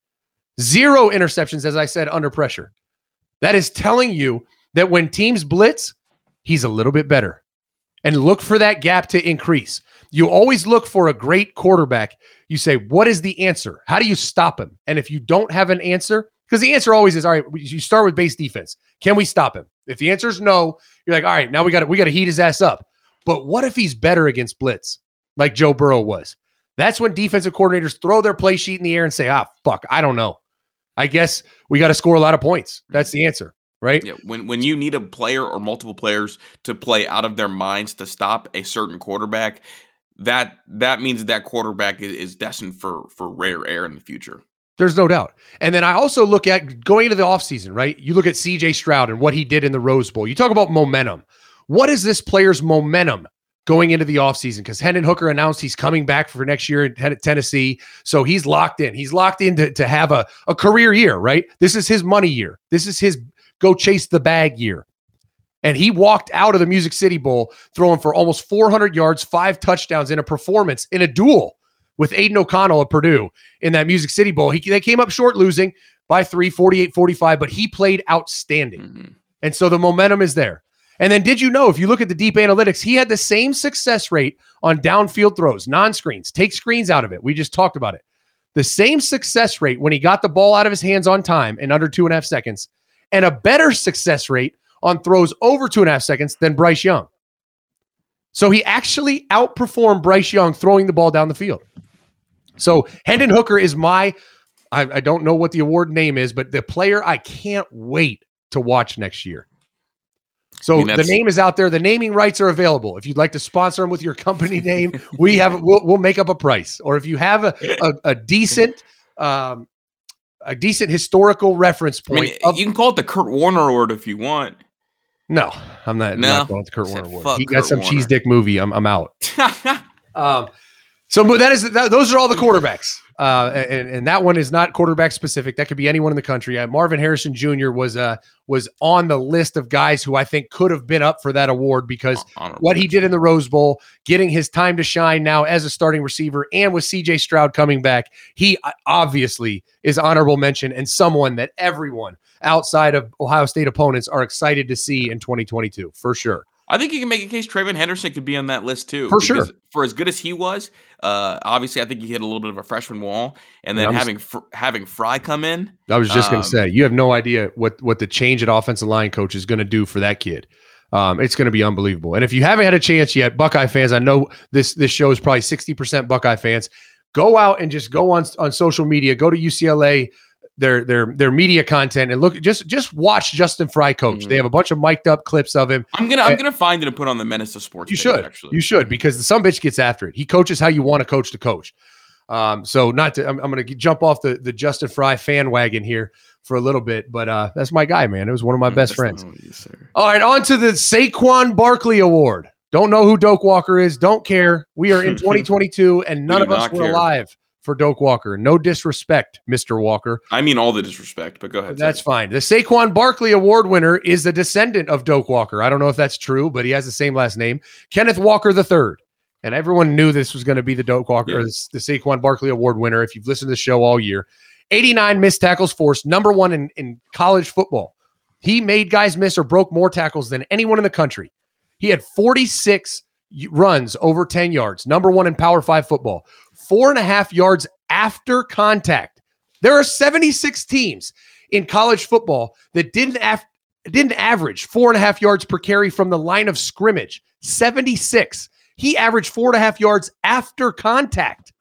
0 interceptions, as I said, under pressure. That is telling you that when teams blitz, he's a little bit better. And look for that gap to increase. You always look for a great quarterback. You say, what is the answer? How do you stop him? And if you don't have an answer, because the answer always is, all right, you start with base defense. Can we stop him? If the answer is no, you're like, all right, now we got to heat his ass up. But what if he's better against blitz, like Joe Burrow was? That's when defensive coordinators throw their play sheet in the air and say, fuck, I don't know. I guess we got to score a lot of points. That's the answer, right? Yeah, when you need a player or multiple players to play out of their minds to stop a certain quarterback, that means that quarterback is destined for rare air in the future. There's no doubt. And then I also look at going into the offseason, right? You look at CJ Stroud and what he did in the Rose Bowl. You talk about momentum. What is this player's momentum going into the offseason? Because Hendon Hooker announced he's coming back for next year at Tennessee. So he's locked in. He's locked in to have a career year, right? This is his money year. This is his go chase the bag year. And he walked out of the Music City Bowl throwing for almost 400 yards, 5 touchdowns in a performance, in a duel with Aiden O'Connell of Purdue in that Music City Bowl. They came up short losing by 3, 48-45, but he played outstanding. Mm-hmm. And so the momentum is there. And then did you know, if you look at the deep analytics, he had the same success rate on downfield throws, non-screens, take screens out of it. We just talked about it. The same success rate when he got the ball out of his hands on time in under 2.5 seconds, and a better success rate on throws over 2.5 seconds than Bryce Young. So he actually outperformed Bryce Young throwing the ball down the field. So Hendon Hooker is I don't know what the award name is, but the player I can't wait to watch next year. So the name is out there. The naming rights are available. If you'd like to sponsor him with your company name, we'll make up a price. Or if you have a decent historical reference point. You can call it the Kurt Warner Award if you want. No, I'm not calling it the Kurt Warner Award. He got some cheese dick movie. I'm out. So those are all the quarterbacks. And that one is not quarterback specific. That could be anyone in the country. Marvin Harrison Jr. was on the list of guys who I think could have been up for that award because what he did in the Rose Bowl, getting his time to shine now as a starting receiver, and with CJ Stroud coming back, he obviously is honorable mention and someone that everyone outside of Ohio State opponents are excited to see in 2022, for sure. I think you can make a case TreVeyon Henderson could be on that list too. For sure. For as good as he was, obviously I think he hit a little bit of a freshman wall. And then having Fry come in. I was just going to say, you have no idea what the change at offensive line coach is going to do for that kid. It's going to be unbelievable. And if you haven't had a chance yet, Buckeye fans, I know this show is probably 60% Buckeye fans. Go out and just go on social media, go to UCLA, their media content, and look, just watch Justin Fry coach. Mm-hmm. They have a bunch of mic'd up clips of him. I'm gonna find it and put on the Menace of Sports. You should, because the sumbitch gets after it. He coaches how you want a coach to coach. So I'm gonna jump off the Justin Fry fan wagon here for a little bit, but that's my guy, man. It was one of my best friends. All right, on to the Saquon Barkley Award. Don't know who Doak Walker is. Don't care. We are in 2022, and none of us were alive for Doak Walker. No disrespect, Mr. Walker. I mean all the disrespect, but go ahead. That's fine. The Saquon Barkley Award winner is the descendant of Doak Walker. I don't know if that's true, but he has the same last name, Kenneth Walker III. And everyone knew this was going to be the Doak Walker, the Saquon Barkley Award winner if you've listened to the show all year. 89 missed tackles forced, number one in college football. He made guys miss or broke more tackles than anyone in the country. He had 46 runs over 10 yards, number one in Power 5 football. 4.5 yards after contact. There are 76 teams in college football that didn't average 4.5 yards per carry from the line of scrimmage. 76. He averaged 4.5 yards after contact.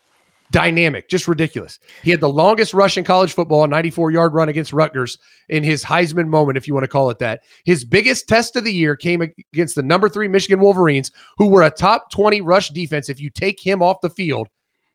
Dynamic, just ridiculous. He had the longest rush in college football, a 94-yard run against Rutgers in his Heisman moment, if you want to call it that. His biggest test of the year came against the number 3 Michigan Wolverines, who were a top 20 rush defense if you take him off the field.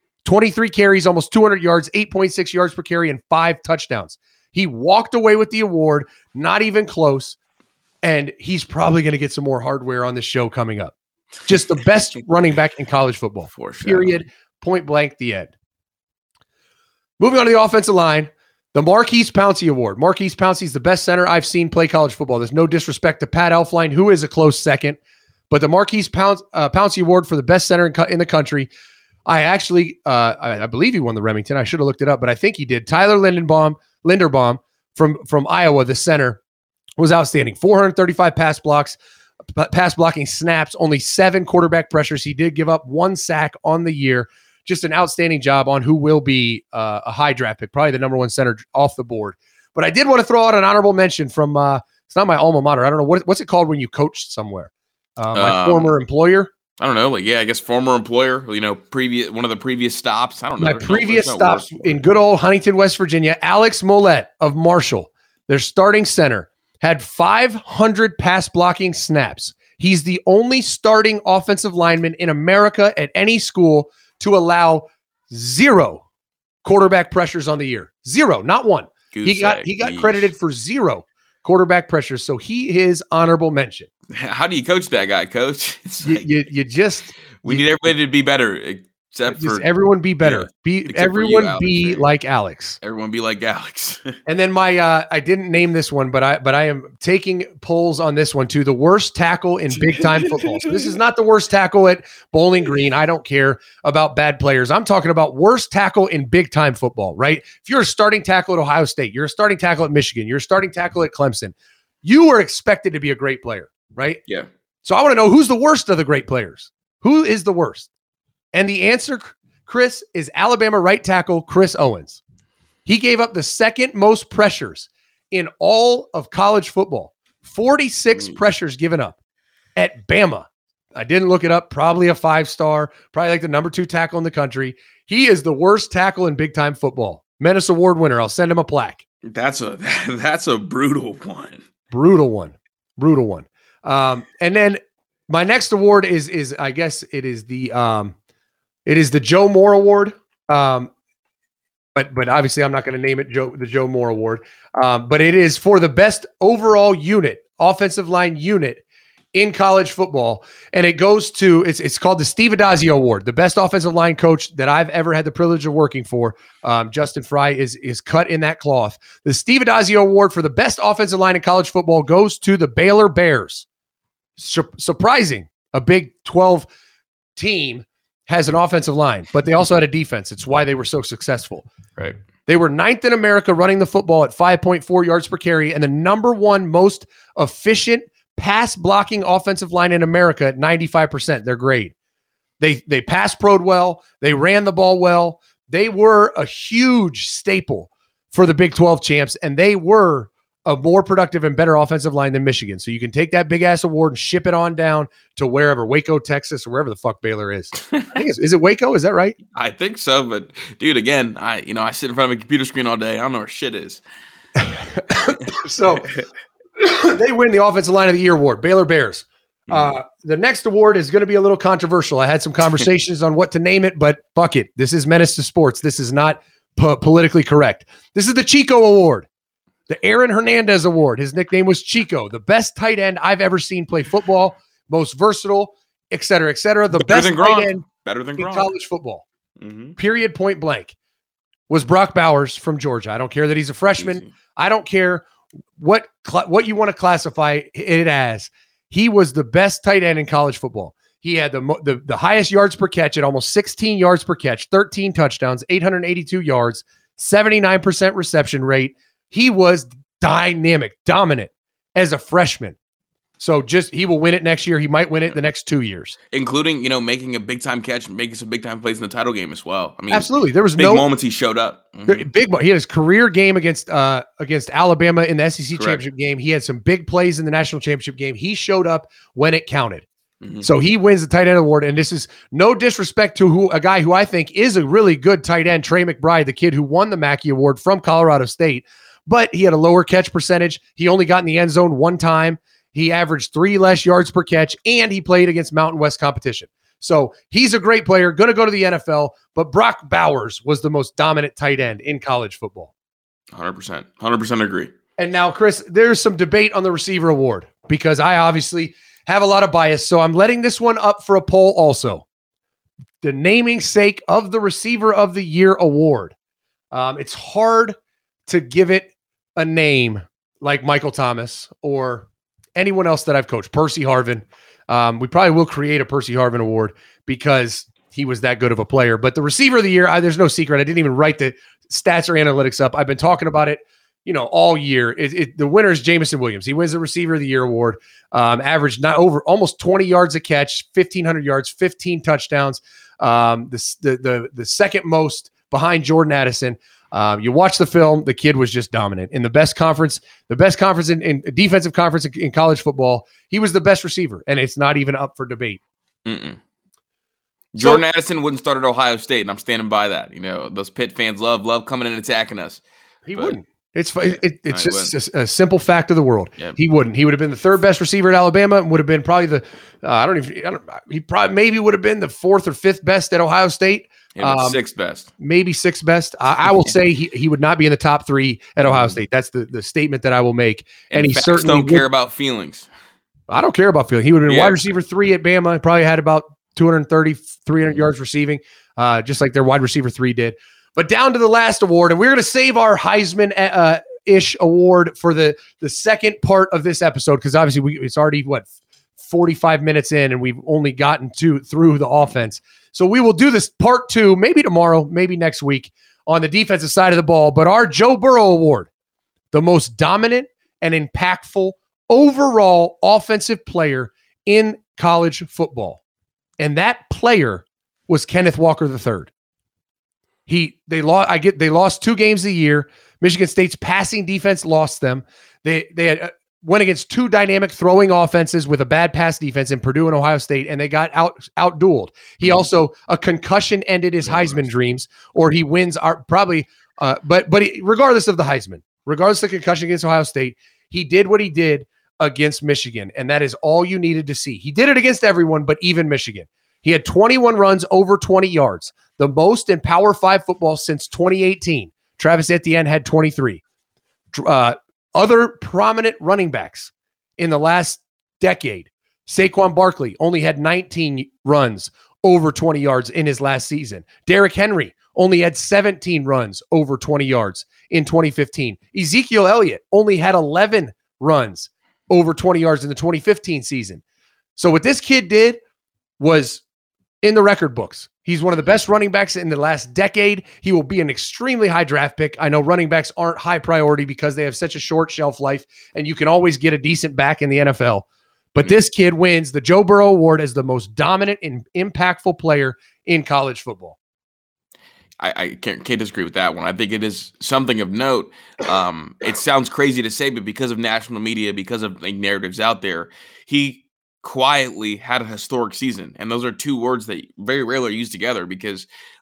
23 carries, almost 200 yards, 8.6 yards per carry, and 5 touchdowns. He walked away with the award, not even close, and he's probably going to get some more hardware on this show coming up. Just the best running back in college football. For sure. Period. Point blank, the end. Moving on to the offensive line, the Marquise Pouncey Award. Marquise Pouncey is the best center I've seen play college football. There's no disrespect to Pat Elflein, who is a close second, But the Marquise Pouncey Award for the best center in the country, I actually, I believe he won the Remington. I should have looked it up, but I think he did. Tyler Linderbaum from Iowa, the center, was outstanding. 435 pass blocking snaps, only 7 quarterback pressures. He did give up 1 sack on the year. Just an outstanding job on who will be a high draft pick, probably the number 1 center off the board. But I did want to throw out an honorable mention from, it's not my alma mater. I don't know, what's it called when you coached somewhere? My former employer. I don't know. I guess former employer, one of the previous stops. I don't know. My previous stops in good old Huntington, West Virginia, Alex Mollett of Marshall, their starting center, had 500 pass blocking snaps. He's the only starting offensive lineman in America at any school to allow 0 quarterback pressures on the year. 0, not 1. He got credited for 0 quarterback pressures. So he is honorable mention. How do you coach that guy, Coach? We need everybody to be better, except for everyone be better. Everyone be like Alex. Everyone be like Alex. And then I didn't name this one, but I am taking polls on this one too. The worst tackle in big time football. So this is not the worst tackle at Bowling Green. I don't care about bad players. I'm talking about worst tackle in big time football, right? If you're a starting tackle at Ohio State, you're a starting tackle at Michigan, you're a starting tackle at Clemson, you are expected to be a great player, right? Yeah. So I want to know who's the worst of the great players. Who is the worst? And the answer, Chris, is Alabama right tackle Chris Owens. He gave up the 2nd most pressures in all of college football. 46 pressures given up at Bama. I didn't look it up. Probably a 5-star, probably like the number 2 tackle in the country. He is the worst tackle in big time football. Menace Award winner. I'll send him a plaque. That's a brutal one. Brutal one. And then my next award is I guess it is the Joe Moore Award. But obviously I'm not going to name it the Joe Moore Award. But it is for the best overall offensive line unit in college football. And it goes to, it's called the Steve Addazio Award, the best offensive line coach that I've ever had the privilege of working for. Justin Fry is cut in that cloth. The Steve Addazio Award for the best offensive line in college football goes to the Baylor Bears. Surprising. A Big 12 team has an offensive line, but they also had a defense. It's why they were so successful. Right. They were 9th in America running the football at 5.4 yards per carry and the number 1 most efficient pass blocking offensive line in America at 95%. Their grade. They pass pro'd well. They ran the ball well. They were a huge staple for the Big 12 champs, and they were a more productive and better offensive line than Michigan. So you can take that big ass award and ship it on down to wherever, Waco, Texas, or wherever the fuck Baylor is. I think is it Waco? Is that right? I think so, but dude, again, I sit in front of a computer screen all day. I don't know where shit is. So they win the Offensive Line of the Year award, Baylor Bears. The next award is going to be a little controversial. I had some conversations on what to name it, but fuck it. This is Menace to Sports. This is not politically correct. This is the Chico Award, the Aaron Hernandez Award. His nickname was Chico, the best tight end I've ever seen play football, most versatile, et cetera, et cetera. The best tight end in college football. Period, point blank. Was Brock Bowers from Georgia. I don't care that he's a freshman. Easy. I don't care what you want to classify it as. He was the best tight end in college football. He had the highest yards per catch at almost 16 yards per catch, 13 touchdowns, 882 yards, 79% reception rate. He was dynamic, dominant as a freshman. So he will win it next year. He might win it the next 2 years. Including, making a big time catch and making some big time plays in the title game as well. I mean, absolutely. There was big moments he showed up. Big. He had his career game against Alabama in the SEC championship game. He had some big plays in the national championship game. He showed up when it counted. So he wins the tight end award. And this is no disrespect to a guy who I think is a really good tight end, Trey McBride, the kid who won the Mackey Award from Colorado State, but he had a lower catch percentage. He only got in the end zone one time. He averaged 3 less yards per catch, and he played against Mountain West competition. So he's a great player, going to go to the NFL, but Brock Bowers was the most dominant tight end in college football. 100% agree. And now, Chris, there's some debate on the receiver award because I obviously have a lot of bias, so I'm letting this one up for a poll also. The naming sake of the Receiver of the Year award. It's hard to give it a name like Michael Thomas or anyone else that I've coached. Percy Harvin. We probably will create a Percy Harvin award because he was that good of a player. But the receiver of the year, there's no secret. I didn't even write the stats or analytics up. I've been talking about it, all year. The winner is Jameson Williams. He wins the receiver of the year award. Averaged not over almost 20 yards a catch, 1,500 yards, 15 touchdowns. The second most behind Jordan Addison. You watch the film, the kid was just dominant in the best conference in defensive conference in college football. He was the best receiver, and it's not even up for debate. Jordan Addison wouldn't start at Ohio State, and I'm standing by that. Those Pitt fans love coming and attacking us. He wouldn't. It's just a simple fact of the world. Yep. He wouldn't. He would have been the third best receiver at Alabama, and would have been probably he probably maybe would have been the fourth or fifth best at Ohio State. Sixth best. Maybe sixth best. I will say he would not be in the top three at Ohio State. That's the statement that I will make. And he certainly don't care about feelings. I don't care about feelings. He would have been wide receiver 3 at Bama. Probably had about 230, 300 yards receiving, just like their wide receiver 3 did. But down to the last award, and we're going to save our Heisman-ish award for the second part of this episode, because obviously it's already, 45 minutes in, and we've only gotten through the offense. So we will do this part 2, maybe tomorrow, maybe next week, on the defensive side of the ball. But our Joe Burrow Award, the most dominant and impactful overall offensive player in college football. And that player was Kenneth Walker III. They lost 2 games a year. Michigan State's passing defense lost them. They went against 2 dynamic throwing offenses with a bad pass defense in Purdue and Ohio State, and they got outdueled. He also, a concussion ended his Heisman dreams, or he wins regardless of the Heisman, regardless of the concussion against Ohio State, he did what he did against Michigan, and that is all you needed to see. He did it against everyone, but even Michigan. He had 21 runs over 20 yards, the most in Power 5 football since 2018. Travis Etienne had 23. Other prominent running backs in the last decade, Saquon Barkley only had 19 runs over 20 yards in his last season. Derrick Henry only had 17 runs over 20 yards in 2015. Ezekiel Elliott only had 11 runs over 20 yards in the 2015 season. So what this kid did was in the record books. He's one of the best running backs in the last decade. He will be an extremely high draft pick. I know running backs aren't high priority because they have such a short shelf life, and you can always get a decent back in the NFL. But this kid wins the Joe Burrow Award as the most dominant and impactful player in college football. I can't disagree with that one. I think it is something of note. It sounds crazy to say, but because of national media, because of narratives out there, he quietly had a historic season, and those are 2 words that very rarely are used together, because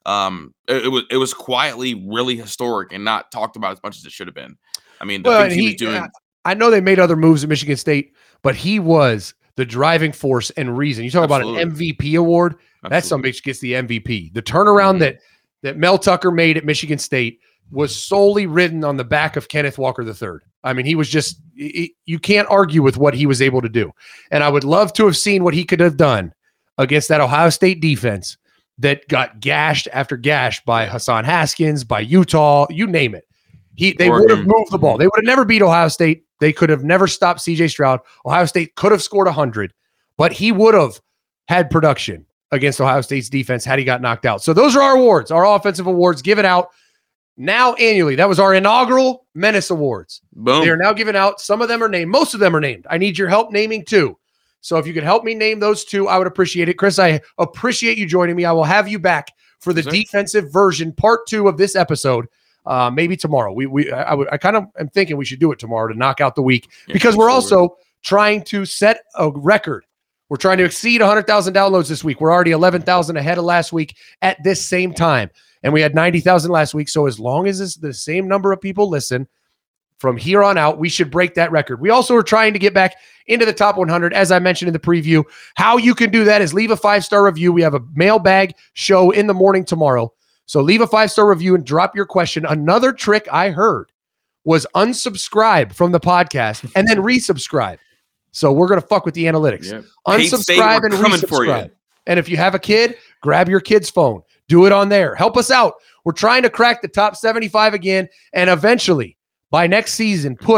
it was quietly really historic and not talked about as much as it should have been. I mean, the things he was doing. I know they made other moves at Michigan State, but he was the driving force and reason. You talk about an MVP award. That's somebody who gets the MVP. The turnaround that Mel Tucker made at Michigan State was solely ridden on the back of Kenneth Walker III. I mean, he was just, you can't argue with what he was able to do. And I would love to have seen what he could have done against that Ohio State defense that got gashed after gash by Hassan Haskins, by Utah, you name it. They would have moved the ball. They would have never beat Ohio State. They could have never stopped CJ Stroud. Ohio State could have scored 100, but he would have had production against Ohio State's defense had he got knocked out. So those are our awards, our offensive awards given out now annually. That was our inaugural Menace Awards. Boom. They are now given out. Some of them are named. Most of them are named. I need your help naming 2. So if you could help me name those 2, I would appreciate it. Chris, I appreciate you joining me. I will have you back for the defensive version, part 2 of this episode. Maybe tomorrow. I kind of am thinking we should do it tomorrow to knock out the week, because we're also trying to set a record. We're trying to exceed 100,000 downloads this week. We're already 11,000 ahead of last week at this same time. And we had 90,000 last week. So as long as the same number of people listen from here on out, we should break that record. We also are trying to get back into the top 100, as I mentioned in the preview. How you can do that is leave a 5-star review. We have a mailbag show in the morning tomorrow. So leave a 5-star review and drop your question. Another trick I heard was unsubscribe from the podcast and then resubscribe. So we're going to fuck with the analytics. Yep. Unsubscribe and resubscribe. And if you have a kid, grab your kid's phone. Do it on there. Help us out. We're trying to crack the top 75 again, and eventually, by next season, push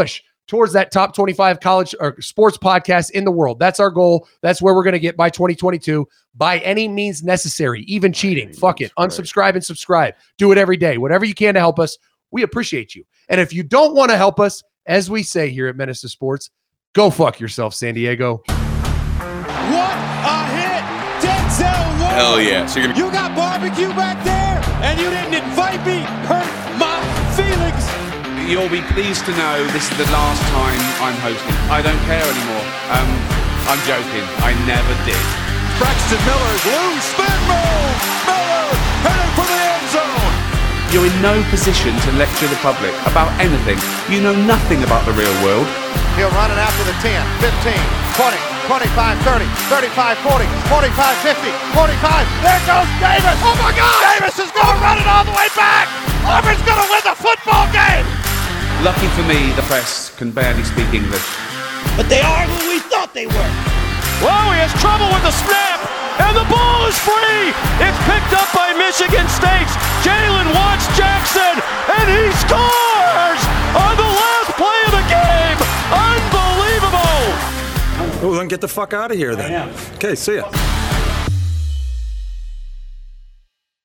towards that top 25 college or sports podcast in the world. That's our goal. That's where we're going to get by 2022 by any means necessary, even cheating. Fuck it. Unsubscribe and subscribe. Do it every day. Whatever you can to help us. We appreciate you. And if you don't want to help us, as we say here at Menace to Sports, go fuck yourself, San Diego. What a hit! Denzel Ward! Hell yeah. So You got barbecue back there, and you didn't invite me. Hurt my feelings. You'll be pleased to know this is the last time I'm hosting. I don't care anymore. I'm joking. I never did. Braxton Miller's loose spin move. Miller heading for the end zone. You're in no position to lecture the public about anything. You know nothing about the real world. He'll run it after the 10, 15, 20, 25, 30, 35, 40, 45, 50, 45. There goes Davis. Oh my God! Davis is going to run it all the way back. Auburn's going to win the football game. Lucky for me, the press can barely speak English. But they are who we thought they were. Whoa, he has trouble with the snap, and the ball is free. It's picked up by Michigan State's Jalen Watts Jackson, and he scores on the last play of the game. Unbelievable. Well, then get the fuck out of here then. Okay, see ya.